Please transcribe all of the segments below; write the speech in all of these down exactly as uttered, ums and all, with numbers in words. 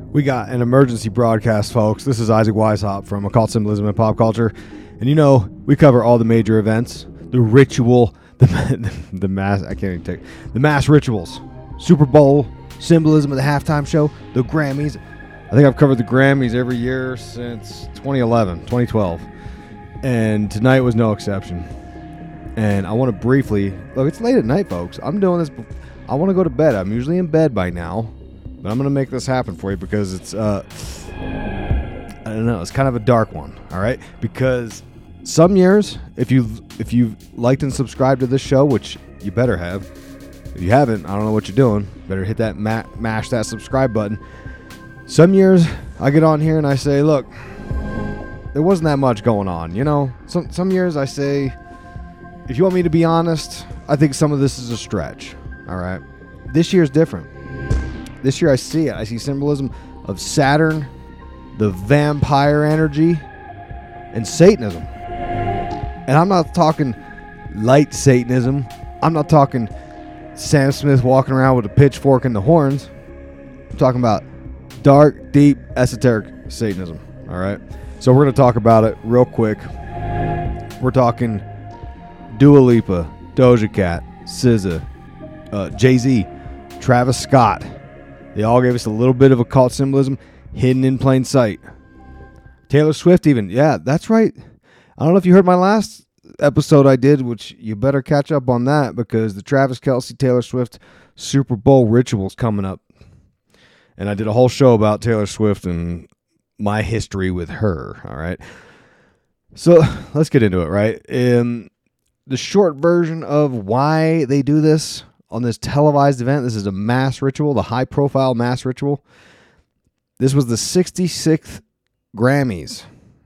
We got an emergency broadcast, folks. This is Isaac Weishaupt from Occult Symbolism and Pop Culture. And you know, we cover all the major events, the ritual, the, the mass, I can't even take, the mass rituals, Super Bowl, symbolism of the halftime show, the Grammys. I think I've covered the Grammys every year since twenty eleven, twenty twelve. And tonight was no exception. And I want to briefly, look, it's late at night, folks. I'm doing this, I want to go to bed. I'm usually in bed by now. But I'm going to make this happen for you because it's, uh, I don't know, it's kind of a dark one, all right? Because some years, if you've, if you've liked and subscribed to this show, which you better have, if you haven't, I don't know what you're doing. Better hit that, ma- mash that subscribe button. Some years, I get on here and I say, look, there wasn't that much going on, you know? Some, some years I say, if you want me to be honest, I think some of this is a stretch, all right? This year's different. This year I see it. I see symbolism of Saturn, the vampire energy, and Satanism. And I'm not talking light Satanism. I'm not talking Sam Smith walking around with a pitchfork and the horns. I'm talking about dark, deep, esoteric Satanism. All right? So we're going to talk about it real quick. We're talking Dua Lipa, Doja Cat, S Z A, uh, Jay-Z, Travis Scott. They all gave us a little bit of occult symbolism hidden in plain sight. Taylor Swift even. Yeah, that's right. I don't know if you heard my last episode I did, which you better catch up on that because the Travis Kelce, Taylor Swift Super Bowl ritual's coming up. And I did a whole show about Taylor Swift and my history with her. All right. So let's get into it, right? In the short version of why they do this on this televised event, this is a mass ritual, the high-profile mass ritual. This was the sixty-sixth Grammys.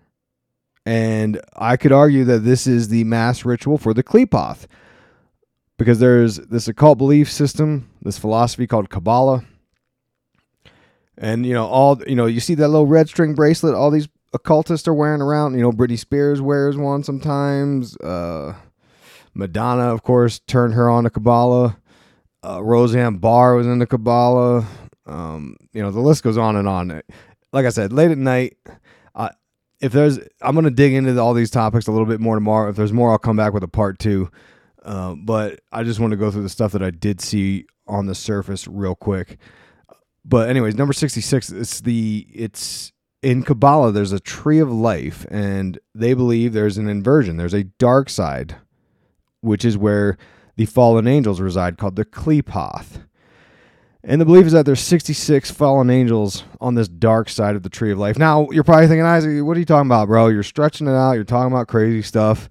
And I could argue that this is the mass ritual for the Qliphoth. Because there's this occult belief system, this philosophy called Kabbalah. And, you know, all you know, you see that little red string bracelet all these occultists are wearing around. You know, Britney Spears wears one sometimes. Uh, Madonna, of course, turned her on to Kabbalah. Uh, Roseanne Barr was into Kabbalah. Um, you know, the list goes on and on. Like I said, late at night, uh, if there's, I'm going to dig into all these topics a little bit more tomorrow. If there's more, I'll come back with a part two. Uh, but I just want to go through the stuff that I did see on the surface real quick. But anyways, number sixty-six, it's the, it's in Kabbalah, there's a tree of life, and they believe there's an inversion. There's a dark side, which is where the fallen angels reside, called the Qliphoth. And the belief is that there's sixty-six fallen angels on this dark side of the tree of life. Now, you're probably thinking, Isaac, what are you talking about, bro? You're stretching it out. You're talking about crazy stuff.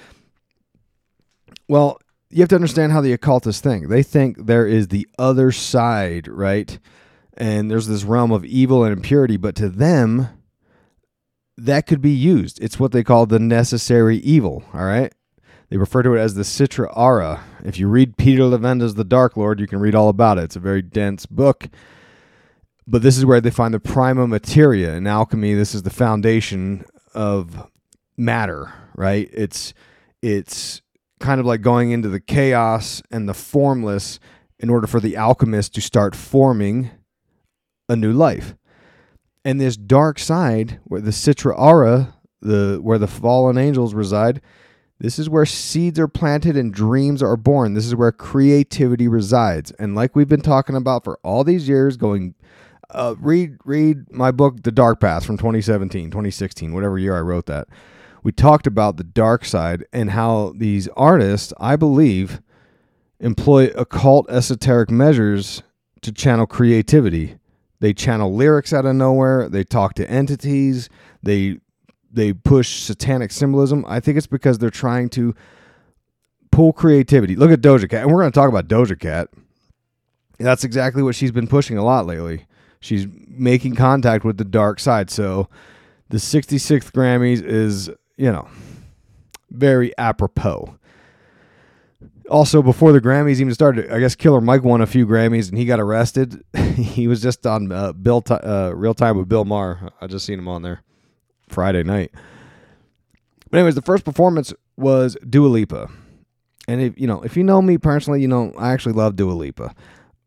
Well, you have to understand how the occultists think. They think there is the other side, right? And there's this realm of evil and impurity, but to them, that could be used. It's what they call the necessary evil, all right? They refer to it as the Sitra Ahra. If you read Peter Levenda's The Dark Lord, you can read all about it. It's a very dense book. But this is where they find the prima materia. In alchemy, this is the foundation of matter, right? It's it's kind of like going into the chaos and the formless in order for the alchemist to start forming a new life. And this dark side, where the Sitra Ahra, the where the fallen angels reside, this is where seeds are planted and dreams are born. This is where creativity resides. And like we've been talking about for all these years, going, uh, read read my book, The Dark Path, from twenty seventeen, twenty sixteen, whatever year I wrote that. We talked about the dark side and how these artists, I believe, employ occult esoteric measures to channel creativity. They channel lyrics out of nowhere. They talk to entities. They They push satanic symbolism. I think it's because they're trying to pull creativity. Look at Doja Cat. And we're going to talk about Doja Cat. That's exactly what she's been pushing a lot lately. She's making contact with the dark side. So the sixty-sixth Grammys is, you know, very apropos. Also, before the Grammys even started, I guess Killer Mike won a few Grammys and he got arrested. He was just on uh, Bill T- uh, Real Time with Bill Maher. I just seen him on there Friday night. But anyways, the first performance was Dua Lipa. And if you know, if you know me personally, you know I actually love Dua Lipa.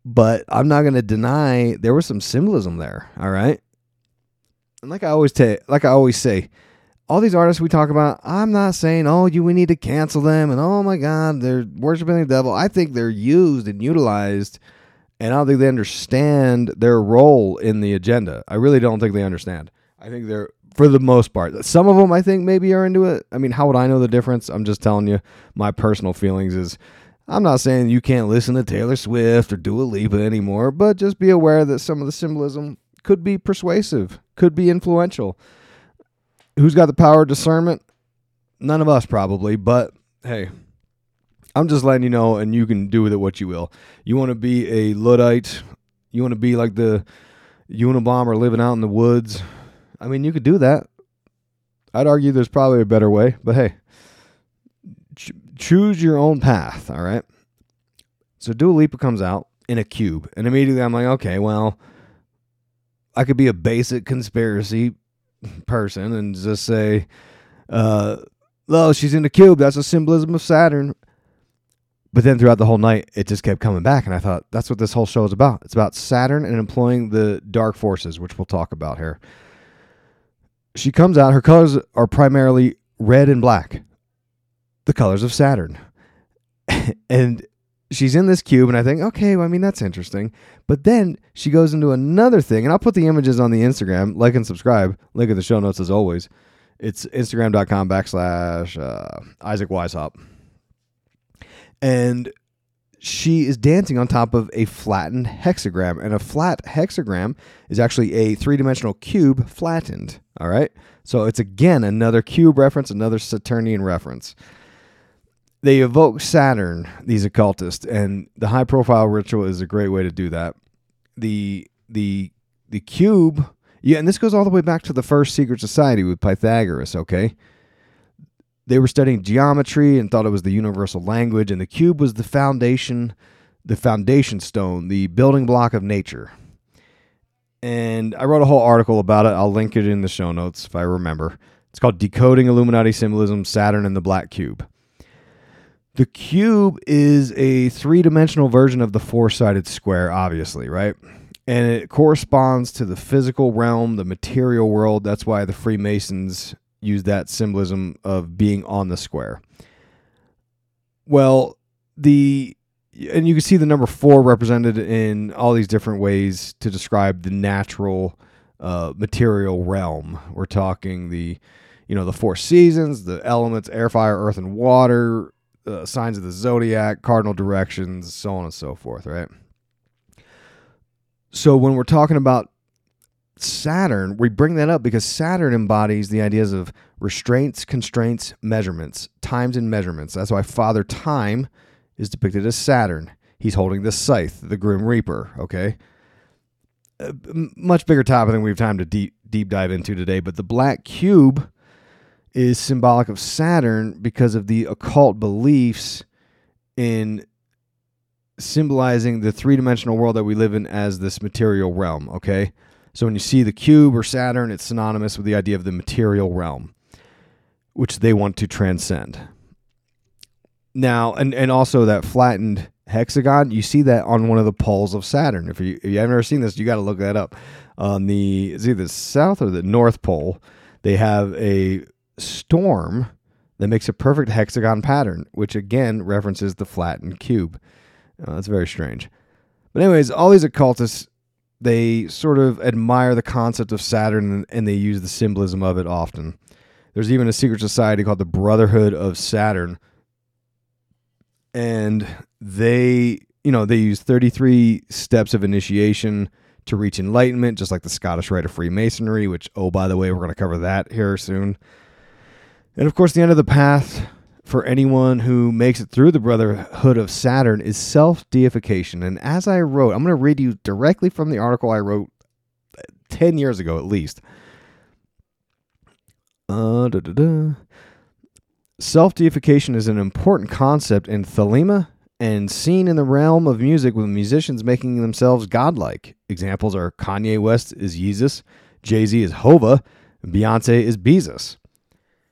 But I'm not going to deny there was some symbolism there, all right? And like I always ta- like I always say, all these artists we talk about, I'm not saying, oh, you we need to cancel them and oh my God, they're worshiping the devil. I think they're used and utilized, and I don't think they understand their role in the agenda. I really don't think they understand. I think they're, for the most part, some of them I think maybe are into it. I mean, how would I know the difference? I'm just telling you my personal feelings is, I'm not saying you can't listen to Taylor Swift or Dua Lipa anymore, but just be aware that some of the symbolism could be persuasive, could be influential. Who's got the power of discernment? None of us probably, but hey, I'm just letting you know, and you can do with it what you will. You want to be a Luddite? You want to be like the Unabomber living out in the woods? I mean, you could do that. I'd argue there's probably a better way, but hey, ch- choose your own path, all right? So Dua Lipa comes out in a cube, and immediately I'm like, okay, well, I could be a basic conspiracy person and just say, uh, oh, she's in the cube. That's a symbolism of Saturn. But then throughout the whole night, it just kept coming back, and I thought, that's what this whole show is about. It's about Saturn and employing the dark forces, which we'll talk about here. She comes out. Her colors are primarily red and black, the colors of Saturn. And she's in this cube, and I think, okay, well, I mean, that's interesting. But then she goes into another thing, and I'll put the images on the Instagram. Like and subscribe. Link in the show notes as always. It's instagram.com backslash uh, Isaac Weishaupt. And she is dancing on top of a flattened hexagram. And a flat hexagram is actually a three-dimensional cube flattened. All right? So it's, again, another cube reference, another Saturnian reference. They evoke Saturn, these occultists, and the high-profile ritual is a great way to do that. The the the cube, yeah, and this goes all the way back to the first secret society with Pythagoras, okay? They were studying geometry and thought it was the universal language, and the cube was the foundation, the foundation stone, the building block of nature. And I wrote a whole article about it. I'll link it in the show notes if I remember. It's called Decoding Illuminati Symbolism, Saturn and the Black Cube. The cube is a three-dimensional version of the four-sided square, obviously, right? And it corresponds to the physical realm, the material world. That's why the Freemasons use that symbolism of being on the square. Well, the and you can see the number four represented in all these different ways to describe the natural uh, material realm. We're talking the, you know, the four seasons, the elements, air, fire, earth, and water, Uh, signs of the zodiac, cardinal directions, so on and so forth, right? So when we're talking about Saturn, we bring that up because Saturn embodies the ideas of restraints, constraints, measurements, times and measurements. That's why Father Time is depicted as Saturn. He's holding the scythe, the Grim Reaper, okay? A much bigger topic than we have time to deep, deep dive into today, but the black cube is symbolic of Saturn because of the occult beliefs in symbolizing the three-dimensional world that we live in as this material realm, okay? So when you see the cube or Saturn, it's synonymous with the idea of the material realm, which they want to transcend. Now, and, and also that flattened hexagon, you see that on one of the poles of Saturn. If you, if you haven't ever seen this, you got to look that up. On the, it's either the south or the north pole, they have a storm that makes a perfect hexagon pattern, which again references the flattened cube. Uh, that's very strange. But anyways, all these occultists, they sort of admire the concept of Saturn and, and they use the symbolism of it often. There's even a secret society called the Brotherhood of Saturn. And they, you know, they use thirty-three steps of initiation to reach enlightenment, just like the Scottish Rite of Freemasonry, which, oh, by the way, we're going to cover that here soon. And of course, the end of the path for anyone who makes it through the Brotherhood of Saturn is self-deification. And as I wrote, I'm going to read you directly from the article I wrote ten years ago at least. Uh, da, da, da. Self-deification is an important concept in Thelema and seen in the realm of music with musicians making themselves godlike. Examples are Kanye West is Yeezus, Jay-Z is Hova, and Beyonce is Beezus.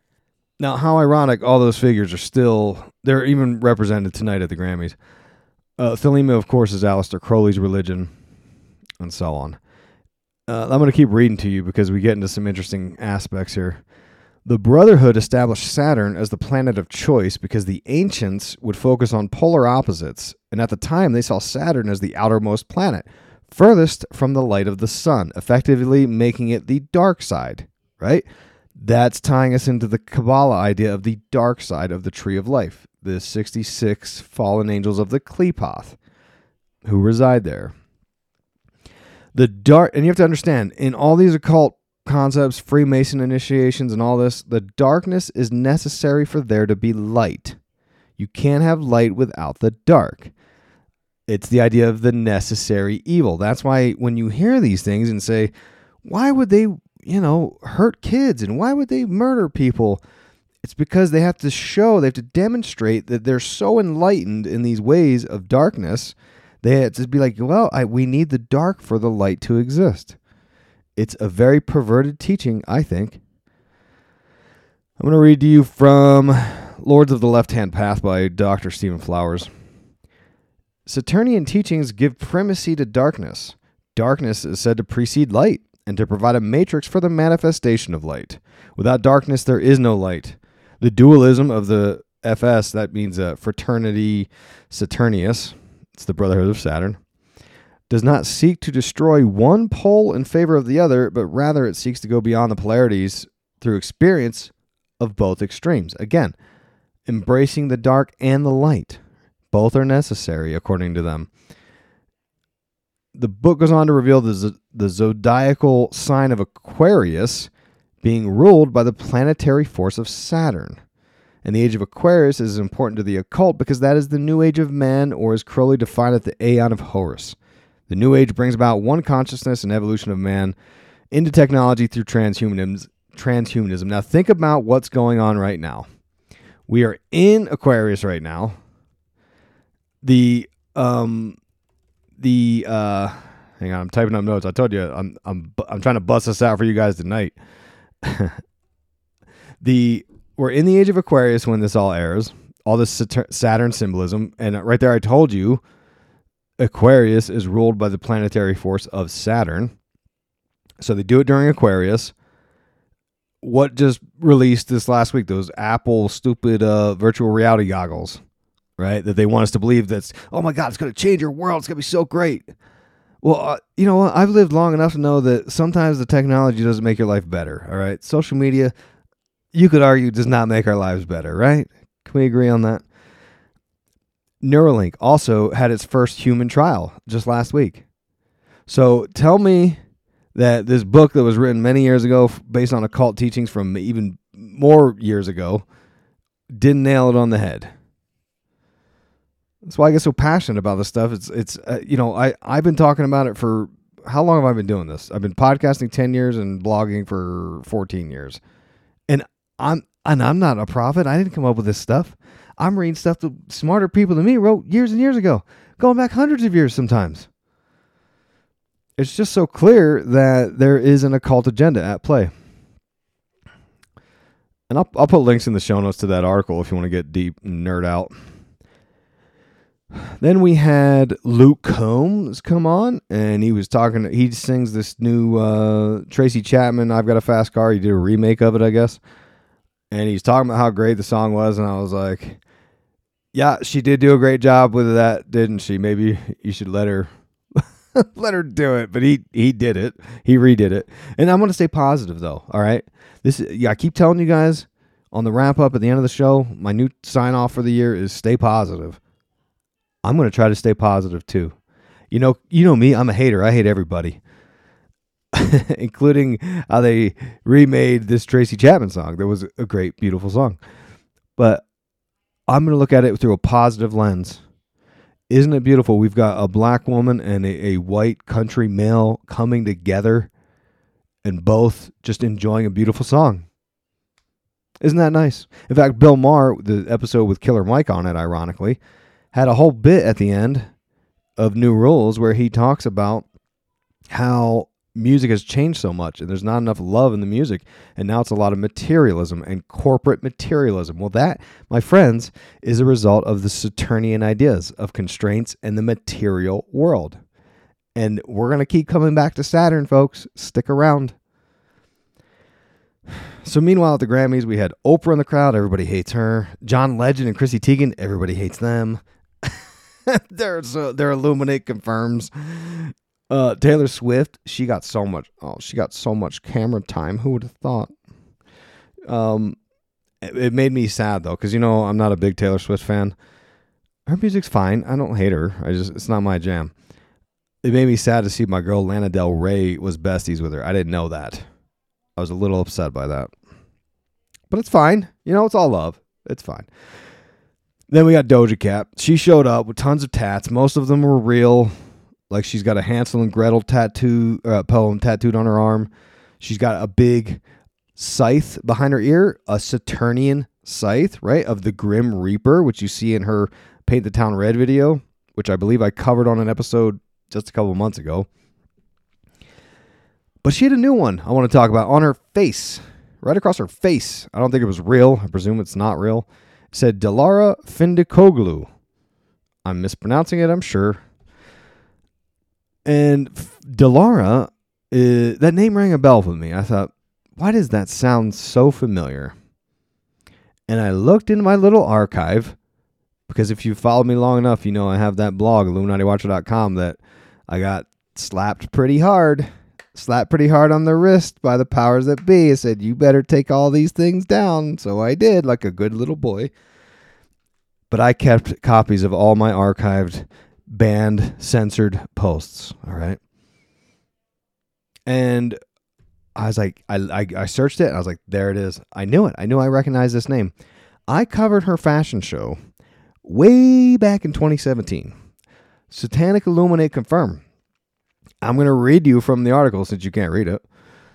Now, how ironic all those figures are still, they're even represented tonight at the Grammys. Uh, Thelema, of course, is Aleister Crowley's religion, and so on. Uh, I'm going to keep reading to you because we get into some interesting aspects here. The Brotherhood established Saturn as the planet of choice because the ancients would focus on polar opposites, and at the time they saw Saturn as the outermost planet, furthest from the light of the sun, effectively making it the dark side, right? That's tying us into the Kabbalah idea of the dark side of the tree of life, the sixty-six fallen angels of the Qliphoth who reside there. The dark, and you have to understand, in all these occult concepts, Freemason initiations, and all this, the darkness is necessary for there to be light. You can't have light without the dark. It's the idea of the necessary evil. That's why when you hear these things and say, why would they, you know, hurt kids and why would they murder people? It's because they have to show, they have to demonstrate that they're so enlightened in these ways of darkness. They have to be like, well, I, we need the dark for the light to exist. It's a very perverted teaching, I think. I'm going to read to you from Lords of the Left-Hand Path by Doctor Stephen Flowers. Saturnian teachings give primacy to darkness. Darkness is said to precede light and to provide a matrix for the manifestation of light. Without darkness, there is no light. The dualism of the F S, that means uh, Fraternity Saturnius, it's the Brotherhood of Saturn, does not seek to destroy one pole in favor of the other, but rather it seeks to go beyond the polarities through experience of both extremes. Again, embracing the dark and the light. Both are necessary, according to them. The book goes on to reveal the, z- the zodiacal sign of Aquarius being ruled by the planetary force of Saturn. And the age of Aquarius is important to the occult because that is the new age of man, or as Crowley defined it, the Aeon of Horus. The new age brings about one consciousness and evolution of man into technology through transhumanism. transhumanism. Now think about what's going on right now. We are in Aquarius right now. The um the uh hang on, I'm typing up notes. I told you I'm I'm I'm trying to bust this out for you guys tonight. the we're in the age of Aquarius when this all airs. All this Saturn symbolism, and right there I told you Aquarius is ruled by the planetary force of Saturn. So they do it during Aquarius. What just released this last week? Those Apple stupid uh virtual reality goggles. Right? That they want us to believe that's, oh my God, it's going to change your world. It's going to be so great. Well, uh, you know what? I've lived long enough to know that sometimes the technology doesn't make your life better. All right. Social media, you could argue, does not make our lives better. Right? Can we agree on that? Neuralink also had its first human trial just last week. So tell me that this book that was written many years ago based on occult teachings from even more years ago didn't nail it on the head. That's why I get so passionate about this stuff. It's, it's uh, you know, I, I've been talking about it for, how long have I been doing this? I've been podcasting ten years and blogging for fourteen years. And I'm, and I'm not a prophet. I didn't come up with this stuff. I'm reading stuff that smarter people than me wrote years and years ago, going back hundreds of years sometimes. It's just so clear that there is an occult agenda at play. And I'll, I'll put links in the show notes to that article if you want to get deep and nerd out. Then we had Luke Combs come on, and he was talking, he sings this new uh, Tracy Chapman, I've Got a Fast Car. He did a remake of it, I guess. And he's talking about how great the song was, and I was like, yeah, she did do a great job with that, didn't she? Maybe you should let her let her do it. But he he did it. He redid it. And I'm going to stay positive, though, all right? This yeah, I keep telling you guys on the wrap-up at the end of the show, my new sign-off for the year is stay positive. I'm going to try to stay positive too. You know, you know me, I'm a hater. I hate everybody, including how they remade this Tracy Chapman song. That was a great, beautiful song. But I'm going to look at it through a positive lens. Isn't it beautiful? We've got a black woman and a, a white country male coming together and both just enjoying a beautiful song. Isn't that nice? In fact, Bill Maher, the episode with Killer Mike on it, ironically, had a whole bit at the end of New Rules where he talks about how music has changed so much and there's not enough love in the music. And now it's a lot of materialism and corporate materialism. Well, that, my friends, is a result of the Saturnian ideas of constraints in the material world. And we're going to keep coming back to Saturn, folks. Stick around. So meanwhile, at the Grammys, we had Oprah in the crowd. Everybody hates her. John Legend and Chrissy Teigen. Everybody hates them. they're, so, they're Illuminate confirms. Uh, Taylor Swift, she got so much. Oh, she got so much camera time. Who would have thought? Um, it, it made me sad though, because you know I'm not a big Taylor Swift fan. Her music's fine. I don't hate her. I just it's not my jam. It made me sad to see my girl Lana Del Rey was besties with her. I didn't know that. I was a little upset by that, but it's fine. You know, it's all love. It's fine. Then we got Doja Cat. She showed up with tons of tats. Most of them were real. Like she's got a Hansel and Gretel tattoo, uh, poem tattooed on her arm. She's got a big scythe behind her ear, a Saturnian scythe, right, of the Grim Reaper, which you see in her Paint the Town Red video, which I believe I covered on an episode just a couple of months ago. But she had a new one I want to talk about on her face, right across her face. I don't think it was real. I presume it's not real. It said Dilara Findikoglu. I'm mispronouncing it, I'm sure. And Dilara, uh, that name rang a bell with me. I thought, why does that sound so familiar? And I looked into my little archive, because if you followed me long enough, you know I have that blog, Illuminati Watcher dot com, that I got slapped pretty hard. Slapped pretty hard on the wrist by the powers that be. It said, you better take all these things down. So I did, like a good little boy. But I kept copies of all my archived banned, censored posts. All right. And I was like, I, I I searched it and I was like, there it is. I knew it. I knew I recognized this name. I covered her fashion show way back in twenty seventeen. Satanic Illuminate confirm. I'm going to read you from the article since you can't read it.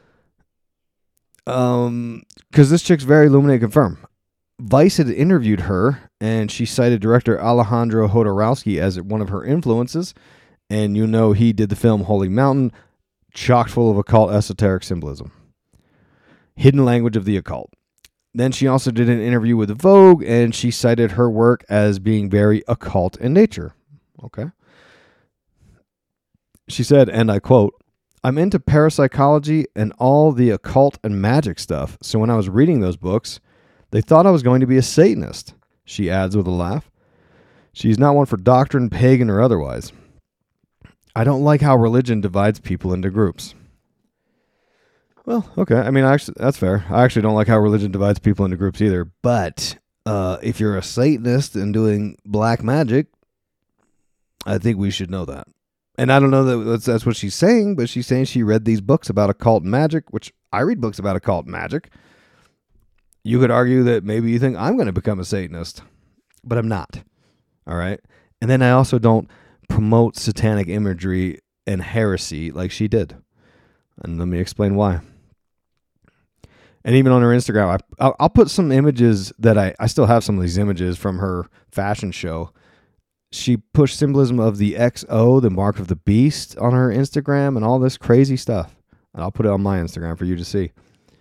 Um, because this chick's very Illuminate confirm. Vice had interviewed her, and she cited director Alejandro Jodorowsky as one of her influences. And you know he did the film Holy Mountain, chock full of occult esoteric symbolism. Hidden language of the occult. Then she also did an interview with Vogue, and she cited her work as being very occult in nature. Okay. She said, and I quote, I'm into parapsychology and all the occult and magic stuff. So when I was reading those books, they thought I was going to be a Satanist, she adds with a laugh. She's not one for doctrine, pagan or otherwise. I don't like how religion divides people into groups. Well, okay. I mean, actually, that's fair. I actually don't like how religion divides people into groups either. But uh, if you're a Satanist and doing black magic, I think we should know that. And I don't know that that's, that's what she's saying, but she's saying she read these books about occult magic, which I read books about occult magic. You could argue that maybe you think I'm going to become a Satanist, but I'm not. All right. And then I also don't promote satanic imagery and heresy like she did. And let me explain why. And even on her Instagram, I, I'll, I'll put some images that I, I still have some of these images from her fashion show. She pushed symbolism of the X O, the mark of the beast, on her Instagram and all this crazy stuff. And I'll put it on my Instagram for you to see.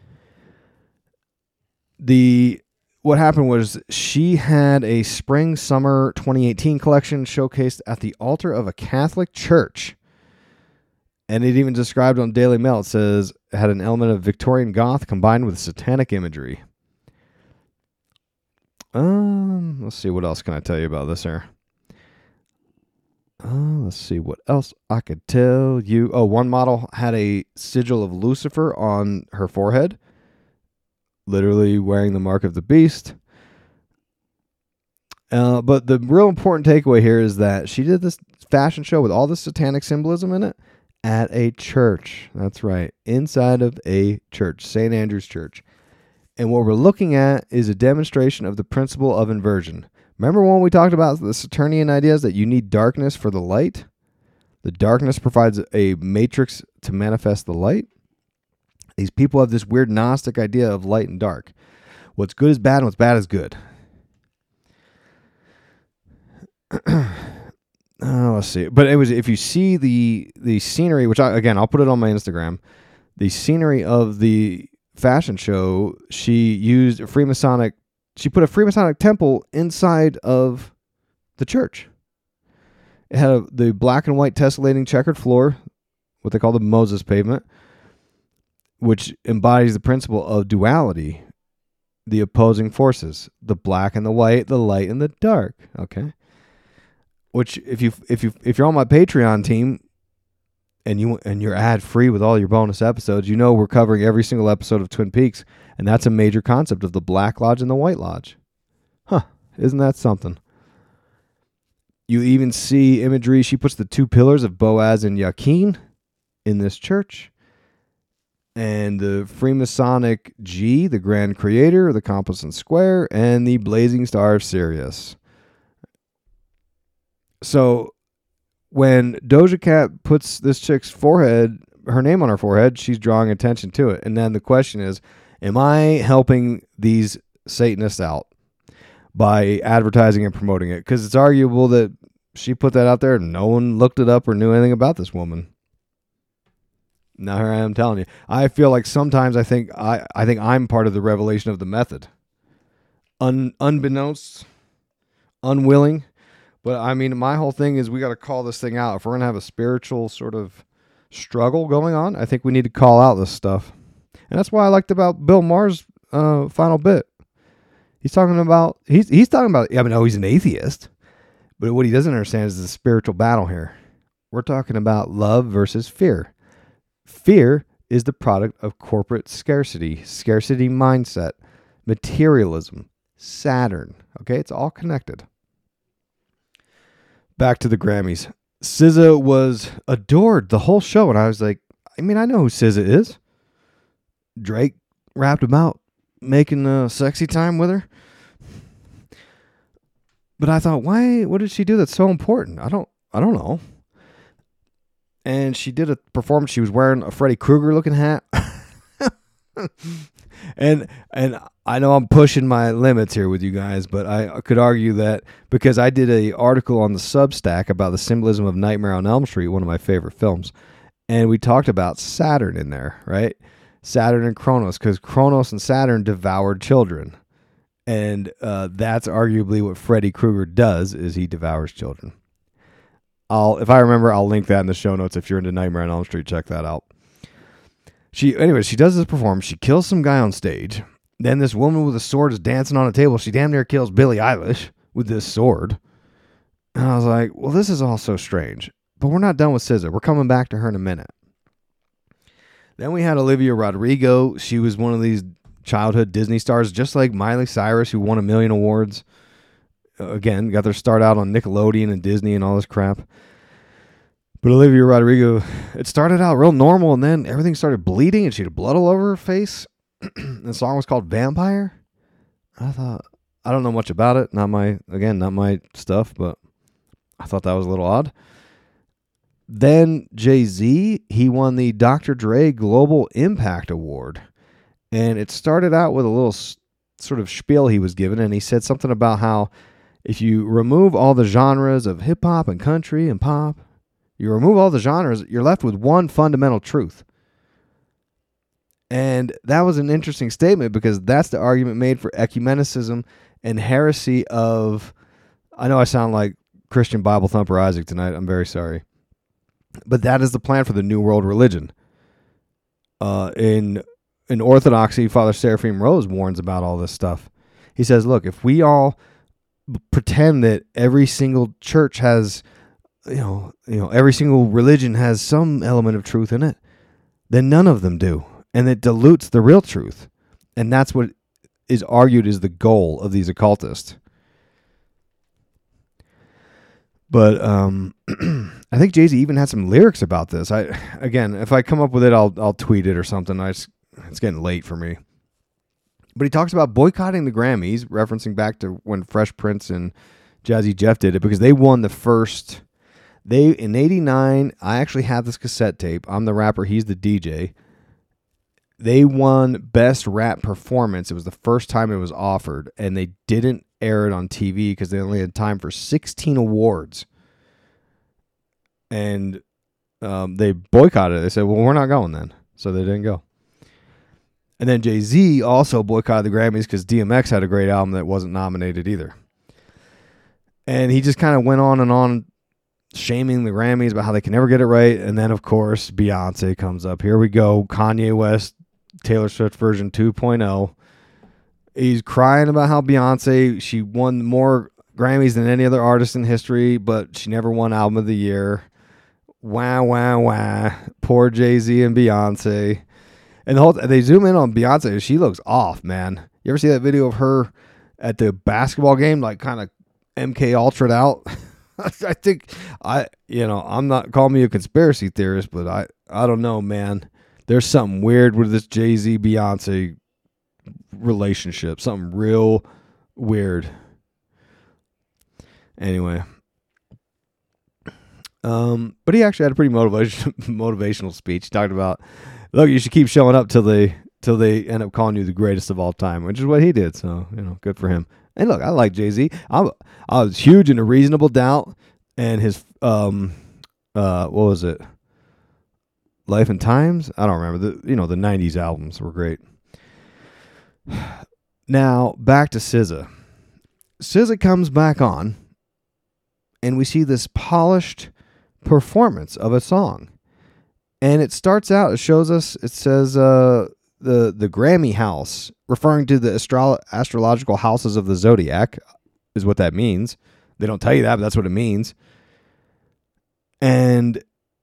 The what happened was she had a spring summer twenty eighteen collection showcased at the altar of a Catholic church. And it even described on Daily Mail, it says it had an element of Victorian goth combined with satanic imagery. Um, let's see, what else can I tell you about this here? Uh, let's see what else I could tell you. Oh, one model had a sigil of Lucifer on her forehead, literally wearing the mark of the beast. Uh, but the real important takeaway here is that she did this fashion show with all this satanic symbolism in it at a church. That's right, inside of a church, Saint Andrew's Church. And what we're looking at is a demonstration of the principle of inversion. Remember when we talked about the Saturnian ideas that you need darkness for the light? The darkness provides a matrix to manifest the light. These people have this weird Gnostic idea of light and dark. What's good is bad and what's bad is good. Oh, let's see. But it was if you see the the scenery, which I, again I'll put it on my Instagram, the scenery of the fashion show, she used a Freemasonic. She put a Freemasonic temple inside of the church. It had a, the black and white tessellating checkered floor, what they call the Moses pavement, which embodies the principle of duality, the opposing forces, the black and the white, the light and the dark. Okay, which if you if you if you're on my Patreon team, and you and you're ad free with all your bonus episodes, you know we're covering every single episode of Twin Peaks, and that's a major concept of the Black Lodge and the White Lodge. Huh? Isn't that something? You even see imagery. She puts the two pillars of Boaz and Yakin in this church. And the Freemasonic G, the Grand Creator, the Compass and Square, and the Blazing Star of Sirius. So when Doja Cat puts this chick's forehead, her name on her forehead, she's drawing attention to it. And then the question is, am I helping these Satanists out by advertising and promoting it? Because it's arguable that she put that out there and no one looked it up or knew anything about this woman. Now here I am telling you. I feel like sometimes I think I, I think I'm part of the revelation of the method. Un, unbeknownst, unwilling. But I mean, my whole thing is we got to call this thing out. If we're going to have a spiritual sort of struggle going on, I think we need to call out this stuff. And that's why I liked about Bill Maher's uh, final bit. He's talking about, he's he's talking about, I mean, oh, he's an atheist. But what he doesn't understand is the spiritual battle here. We're talking about love versus fear. Fear is the product of corporate scarcity, scarcity mindset, materialism, Saturn. Okay, it's all connected. Back to the Grammys. S Z A was adored the whole show, and I was like, I mean, I know who S Z A is. Drake rapped about making a sexy time with her. But I thought, why? What did she do that's so important? I don't, I don't know. And she did a performance. She was wearing a Freddy Krueger looking hat. and and I know I'm pushing my limits here with you guys, but I could argue that because I did an article on the Substack about the symbolism of Nightmare on Elm Street, one of my favorite films, and we talked about Saturn in there, right? Saturn and Kronos, because Kronos and Saturn devoured children. And uh, that's arguably what Freddy Krueger does, is he devours children. I'll, if I remember, I'll link that in the show notes. If you're into Nightmare on Elm Street, check that out. She, anyway, she does this performance. She kills some guy on stage. Then this woman with a sword is dancing on a table. She damn near kills Billie Eilish with this sword. And I was like, well, this is all so strange. But we're not done with S Z A. We're coming back to her in a minute. Then we had Olivia Rodrigo. She was one of these childhood Disney stars, just like Miley Cyrus, who won a million awards. Uh, again, got their start out on Nickelodeon and Disney and all this crap. But Olivia Rodrigo, it started out real normal, and then everything started bleeding, and she had blood all over her face. The song was called Vampire. I thought, I don't know much about it. Not my, again, not my stuff, but I thought that was a little odd. Then Jay-Z, he won the Doctor Dre Global Impact Award. And it started out with a little sort of spiel he was given, and he said something about how if you remove all the genres of hip-hop and country and pop, you remove all the genres, you're left with one fundamental truth. And that was an interesting statement because that's the argument made for ecumenicism and heresy of, I know I sound like Christian Bible thumper Isaac tonight, I'm very sorry. But that is the plan for the New World Religion. Uh, in in Orthodoxy, Father Seraphim Rose warns about all this stuff. He says, look, if we all b- pretend that every single church has, you know, you know, every single religion has some element of truth in it, then none of them do. And it dilutes the real truth. And that's what is argued is the goal of these occultists. But um, I think Jay-Z even had some lyrics about this. I again, if I come up with it, I'll I'll tweet it or something. I just, it's getting late for me. But he talks about boycotting the Grammys, referencing back to when Fresh Prince and Jazzy Jeff did it, because they won the first. They in eighty-nine. I actually have this cassette tape. I'm the rapper. He's the D J. They won Best Rap Performance. It was the first time it was offered, and they didn't air it on T V because they only had time for sixteen awards. and um, they boycotted it. They said, well, we're not going then. So they didn't go. And then Jay-Z also boycotted the Grammys because D M X had a great album that wasn't nominated either. And he just kind of went on and on shaming the Grammys about how they can never get it right. And then, of course, Beyonce comes up. Here we go. Kanye West, Taylor Swift version two point oh. He's crying about how Beyonce, she won more Grammys than any other artist in history, but she never won Album of the Year. Wah, wah, wah. Poor Jay-Z and Beyonce. And the whole th- they zoom in on Beyonce. She looks off, man. You ever see that video of her at the basketball game, like kind of M K Ultra'd out? I think I, you know, I'm not calling me a conspiracy theorist, but I, I don't know, man. There's something weird with this Jay-Z Beyonce relationship. Something real weird. Anyway. Um, but he actually had a pretty motivation, motivational speech. He talked about, look, you should keep showing up till they till they end up calling you the greatest of all time, which is what he did. So, you know, good for him. And look, I like Jay-Z. I I was huge into Reasonable Doubt and his um uh what was it? Life and Times? I don't remember. The you know, the nineties albums were great. Now, back to S Z A. S Z A comes back on and we see this polished performance of a song. And it starts out, it shows us, it says uh, the the Grammy house, referring to the astro- astrological houses of the zodiac, is what that means. They don't tell you that, but that's what it means. And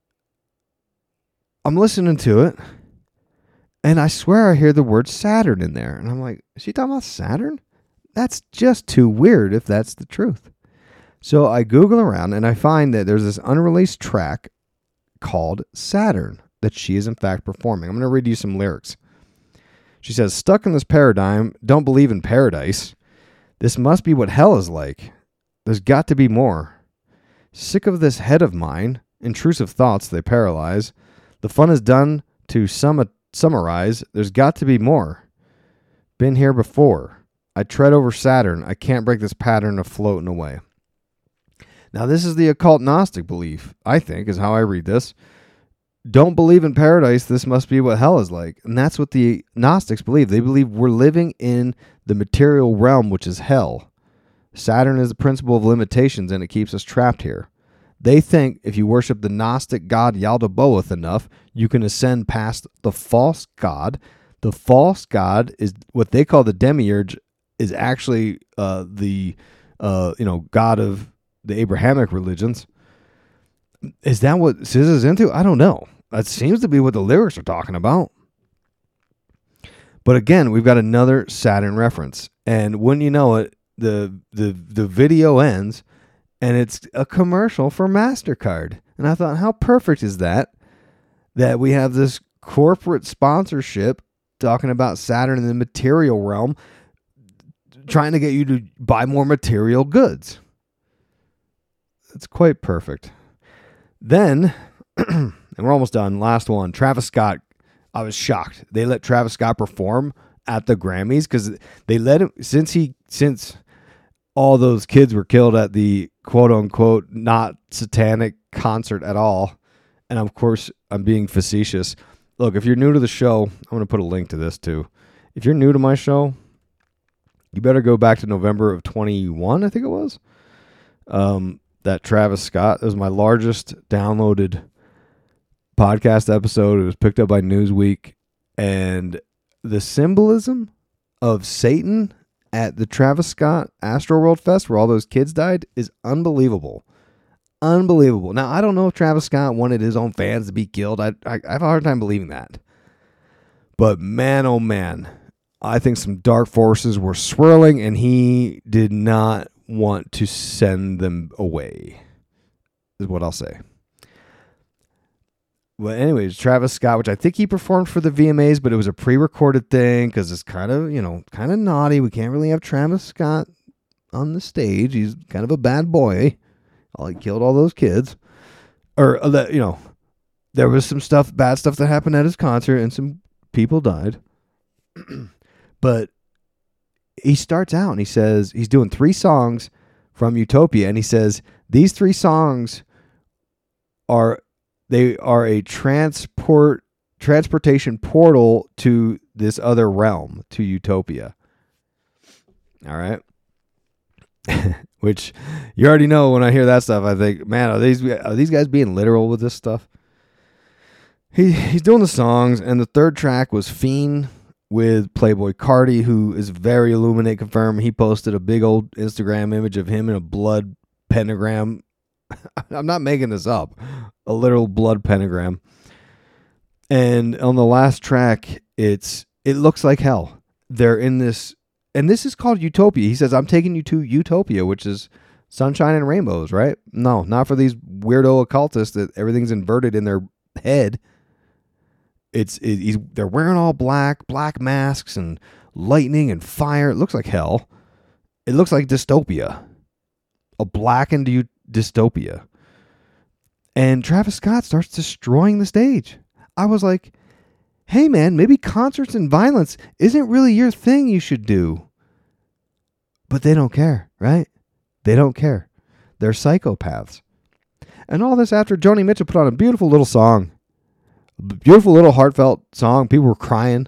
I'm listening to it, and I swear I hear the word Saturn in there. And I'm like, is she talking about Saturn? That's just too weird if that's the truth. So I Google around, and I find that there's this unreleased track called Saturn that she is in fact performing. I'm going to read you some lyrics. She says, stuck in this paradigm, don't believe in paradise. This must be what hell is like. There's got to be more. Sick of this head of mine, intrusive thoughts they paralyze. The fun is done to sum- summarize. There's got to be more. Been here before. I tread over Saturn. I can't break this pattern of floating away. Now, this is the occult Gnostic belief, I think, is how I read this. Don't believe in paradise. This must be what hell is like. And that's what the Gnostics believe. They believe we're living in the material realm, which is hell. Saturn is the principle of limitations, and it keeps us trapped here. They think if you worship the Gnostic god Yaldabaoth enough, you can ascend past the false god. The false god is what they call the demiurge, is actually uh, the uh, you know god of the Abrahamic religions. Is that what S Z A's into? I don't know. That seems to be what the lyrics are talking about. But again, we've got another Saturn reference. And wouldn't you know it, the the the video ends and it's a commercial for MasterCard. And I thought, how perfect is that? That we have this corporate sponsorship talking about Saturn in the material realm, trying to get you to buy more material goods. It's quite perfect. Then, and we're almost done, last one, Travis Scott. I was shocked. They let Travis Scott perform at the Grammys because they let him, since he, since all those kids were killed at the quote unquote not satanic concert at all. And of course, I'm being facetious. Look, if you're new to the show, I'm going to put a link to this too. If you're new to my show, you better go back to November of twenty-one, I think it was. Um, that Travis Scott, it was my largest downloaded podcast episode. It was picked up by Newsweek, and the symbolism of Satan at the Travis Scott Astroworld Fest, where all those kids died, is unbelievable. Unbelievable. Now, I don't know if Travis Scott wanted his own fans to be killed. I, I, I have a hard time believing that. But man, oh man, I think some dark forces were swirling, and he did not want to send them away, is what I'll say. Well, anyways, Travis Scott, which I think he performed for the V M As, but it was a pre-recorded thing because it's kind of, you know, kind of naughty. We can't really have Travis Scott on the stage. He's kind of a bad boy. Oh, he killed all those kids. Or, you know, there was some stuff, bad stuff that happened at his concert, and some people died. But he starts out and he says he's doing three songs from Utopia, and he says these three songs are they are a transport transportation portal to this other realm, to Utopia. All right. Which you already know when I hear that stuff, I think, man, are these are these guys being literal with this stuff? He he's doing the songs, and the third track was Fiend with Playboy Cardi, who is very Illuminate confirmed. He posted a big old Instagram image of him in a blood pentagram. I'm not making this up. A literal blood pentagram. And on the last track, it's it looks like hell. They're in this, and this is called Utopia. He says, I'm taking you to Utopia, which is sunshine and rainbows, right? No, not for these weirdo occultists that everything's inverted in their head. It's it, he's, they're wearing all black, black masks and lightning and fire. It looks like hell. It looks like dystopia. A blackened u- dystopia. And Travis Scott starts destroying the stage. I was like, hey man, maybe concerts and violence isn't really your thing you should do. But they don't care, right? They don't care. They're psychopaths. And all this after Joni Mitchell put on a beautiful little song. Beautiful little heartfelt song. People were crying.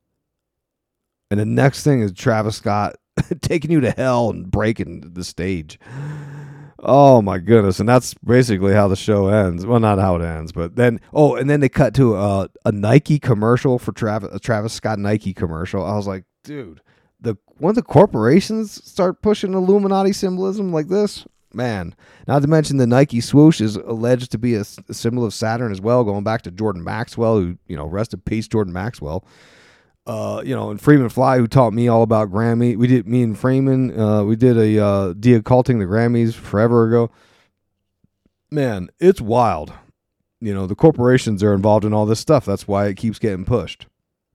And the next thing is Travis Scott taking you to hell and breaking the stage. Oh my goodness. And that's basically how the show ends. Well, not how it ends, but then, oh, and then they cut to a, a Nike commercial for Travis, a Travis Scott Nike commercial. I was like, dude, the when the corporations start pushing Illuminati symbolism like this, man, not to mention the Nike swoosh is alleged to be a, a symbol of Saturn as well, going back to Jordan Maxwell, who, you know, rest in peace, Jordan Maxwell. Uh, you know, and Freeman Fly, who taught me all about Grammy. We did, me and Freeman, uh, we did a uh, de-occulting the Grammys forever ago. Man, it's wild. You know, the corporations are involved in all this stuff. That's why it keeps getting pushed.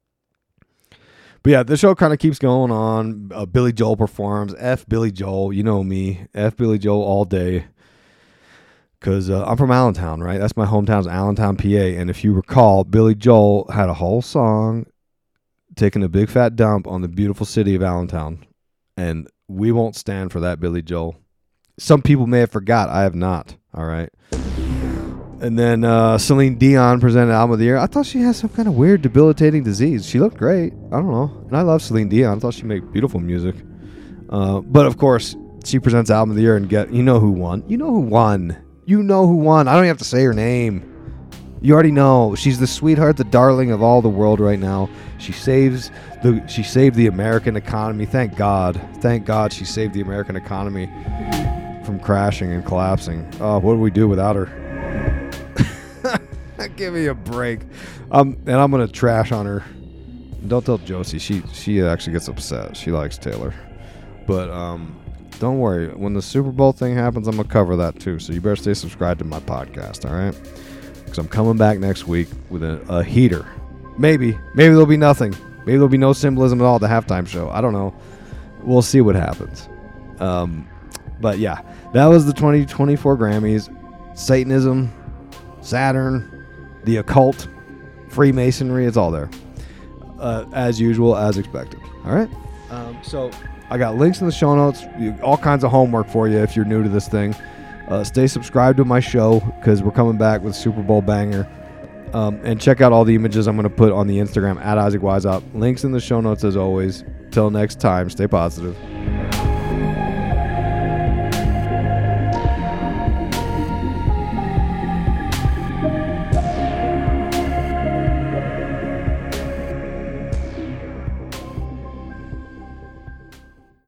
But yeah, the show kind of keeps going on. Uh, Billy Joel performs. F Billy Joel, you know me. F Billy Joel all day. Because uh, I'm from Allentown, right? That's my hometown's Allentown, P A. And if you recall, Billy Joel had a whole song taking a big fat dump on the beautiful city of Allentown. And we won't stand for that, Billy Joel. Some people may have forgot. I have not. All right. And then uh, Celine Dion presented Album of the Year. I thought she had some kind of weird debilitating disease. She looked great. I don't know. And I love Celine Dion. I thought she made beautiful music. Uh, but of course, she presents Album of the Year and get, you know who won. You know who won. You know who won. I don't even have to say her name. You already know. She's the sweetheart, the darling of all the world right now. She saves the she saved the American economy. Thank God. Thank God she saved the American economy from crashing and collapsing. Oh, what do we do without her? Give me a break. Um, and I'm gonna trash on her. Don't tell Josie. She she actually gets upset. She likes Taylor. But um, don't worry. When the Super Bowl thing happens, I'm gonna cover that too. So you better stay subscribed to my podcast. All right? Because I'm coming back next week with a, a heater. Maybe. Maybe there'll be nothing. Maybe there'll be no symbolism at all at the halftime show. I don't know. We'll see what happens. Um, but yeah, that was the twenty twenty-four Grammys. Satanism, Saturn, the occult, Freemasonry, it's all there. Uh, as usual, as expected. All right? Um, so I got links in the show notes. All kinds of homework for you if you're new to this thing. Uh, stay subscribed to my show because we're coming back with Super Bowl banger. Um, and check out all the images I'm going to put on the Instagram at Isaac Weishaupt. Links in the show notes as always. Till next time, stay positive.